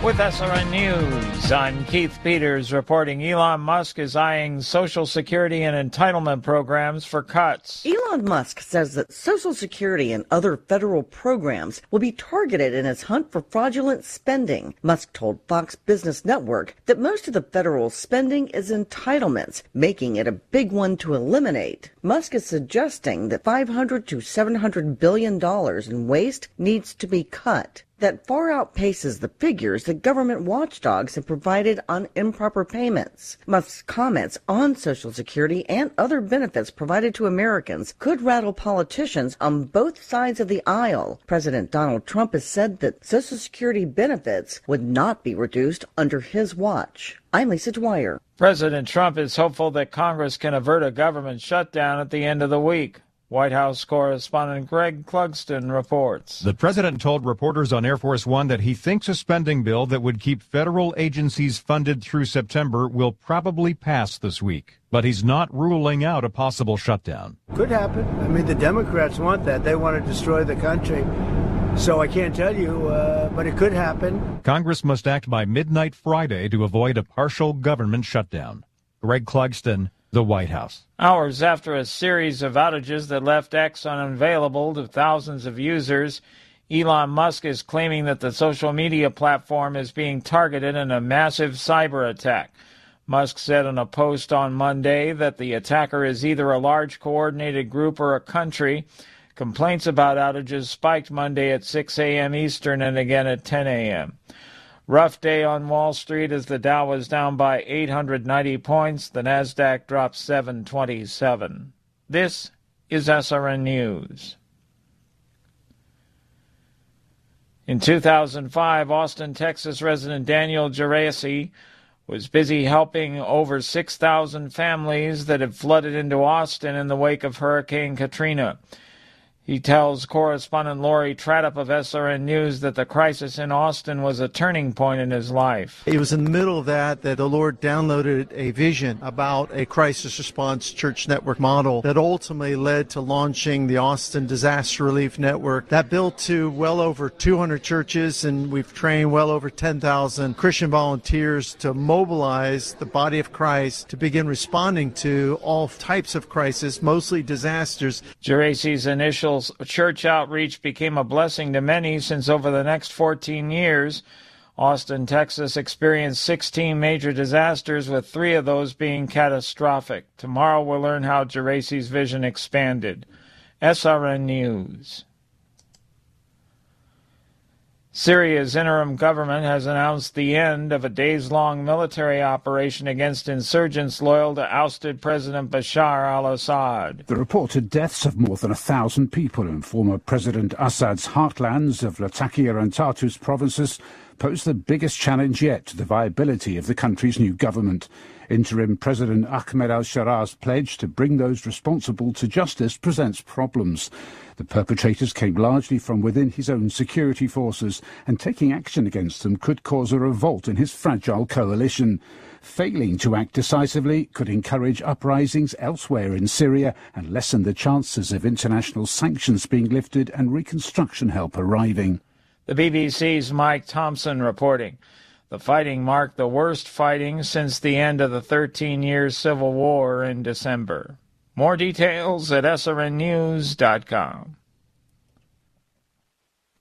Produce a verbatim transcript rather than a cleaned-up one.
With S R N News, I'm Keith Peters reporting Elon Musk is eyeing Social Security and entitlement programs for cuts. Elon Musk says that Social Security and other federal programs will be targeted in his hunt for fraudulent spending. Musk told Fox Business Network that most of the federal spending is entitlements, making it a big one to eliminate. Musk is suggesting that five hundred to seven hundred billion dollars in waste needs to be cut. That far outpaces the figures that government watchdogs have provided on improper payments. Musk's comments on Social Security and other benefits provided to Americans could rattle politicians on both sides of the aisle. President Donald Trump has said that Social Security benefits would not be reduced under his watch. I'm Lisa Dwyer. President Trump is hopeful that Congress can avert a government shutdown at the end of the week. White House correspondent Greg Clugston reports. The president told reporters on Air Force One that he thinks a spending bill that would keep federal agencies funded through September will probably pass this week. But he's not ruling out a possible shutdown. Could happen. I mean, the Democrats want that. They want to destroy the country. So I can't tell you, uh, but it could happen. Congress must act by midnight Friday to avoid a partial government shutdown. Greg Clugston, the White House. Hours after a series of outages that left X unavailable to thousands of users, Elon Musk is claiming that the social media platform is being targeted in a massive cyber attack. Musk said in a post on Monday that the attacker is either a large coordinated group or a country. Complaints about outages spiked Monday at six a.m. Eastern and again at ten a.m. Rough day on Wall Street as the Dow was down by eight hundred ninety points. The Nasdaq dropped seven twenty-seven. This is S R N News. In two thousand five, Austin, Texas resident Daniel Geraci was busy helping over six thousand families that had flooded into Austin in the wake of Hurricane Katrina. He tells correspondent Lori Tradup of S R N News that the crisis in Austin was a turning point in his life. It was in the middle of that that the Lord downloaded a vision about a crisis response church network model that ultimately led to launching the Austin Disaster Relief Network. That built to well over two hundred churches, and we've trained well over ten thousand Christian volunteers to mobilize the body of Christ to begin responding to all types of crises, mostly disasters. Geraci's initial church outreach became a blessing to many since over the next fourteen years, Austin, Texas experienced sixteen major disasters, with three of those being catastrophic. Tomorrow we'll learn how Geraci's vision expanded. S R N News. Syria's interim government has announced the end of a days-long military operation against insurgents loyal to ousted President Bashar al-Assad. The reported deaths of more than a thousand people in former President Assad's heartlands of Latakia and Tartus provinces pose the biggest challenge yet to the viability of the country's new government. Interim President Ahmed al-Sharah's pledge to bring those responsible to justice presents problems. The perpetrators came largely from within his own security forces, and taking action against them could cause a revolt in his fragile coalition. Failing to act decisively could encourage uprisings elsewhere in Syria and lessen the chances of international sanctions being lifted and reconstruction help arriving. The B B C's Mike Thompson reporting. The fighting marked the worst fighting since the end of the thirteen-year civil war in December. More details at S R N news dot com.